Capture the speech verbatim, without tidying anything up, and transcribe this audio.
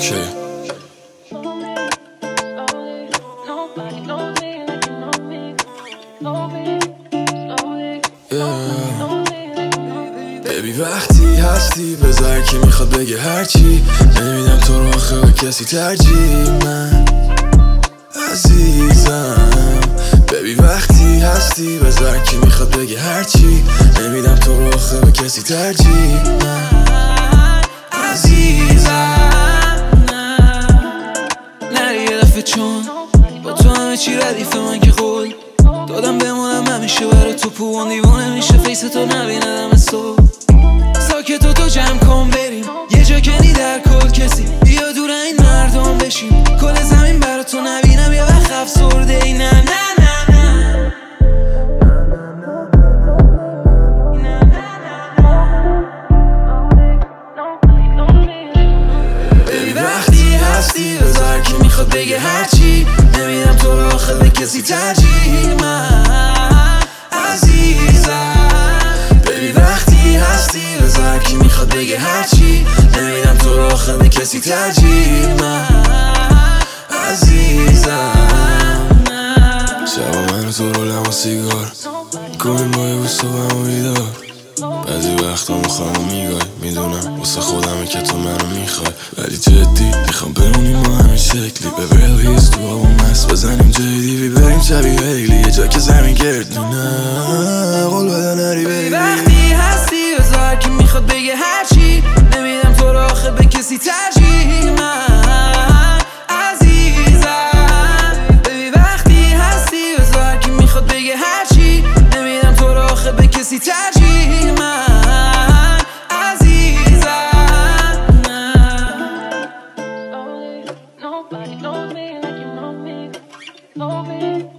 ببی وقتی هستی بذار کی میخواد بگه هرچی، نمیدم تو رو آخه به کسی ترجیح. من عزیزم ببی وقتی هستی بذار کی میخواد بگه هرچی، نمیدم تو رو آخه به کسی ترجیح. من عزیزم نری یه دفعه چون با تو همه چی ردیف من که قول دادم بمونم همیشه برای تو، پوان دیوانه میشه فیس تو نبیندم صبح. ساکت و تو جمع کن بریم یه جا کنی در کل کسی، بیا دور این مردم بشیم کل زمین برای تو نبینم یه وقت افسرده ای. نه نه نه نه ببی وقتی هستی بذار کی میخواد بگه هرچی، نمیدم تو رو آخه به کسی ترجیح. من عزیزم ببی وقتی هستی بذار کی میخواد بگه هرچی، نمیدم تو رو آخه به کسی ترجیح. من عزیزم شبا من و تو رولم و سیگار کنیم با یه بوست و همو بیدار، بعضی وقتا مخوام میگای میدونم واسه خودمه که تو منو میخوای، ولی جدی میخوام بمونیم ما همین شکلی. به بلویز تو هوا مست بزنیم جای دیوی بریم شبیه هیلی یه جا که زمین گردونه قول بده نری بیبی. وقتی هستی بذار کی میخواد بگه هرچی، نمیدم تو رو آخه به کسی ترجیح. من عزیزم ببی وقتی هستی بذار کی میخواد بگه هرچی، نمیدم تو رو آخه به کسی ترجیح. من عزیزم Nobody knows me like you know me. Know me.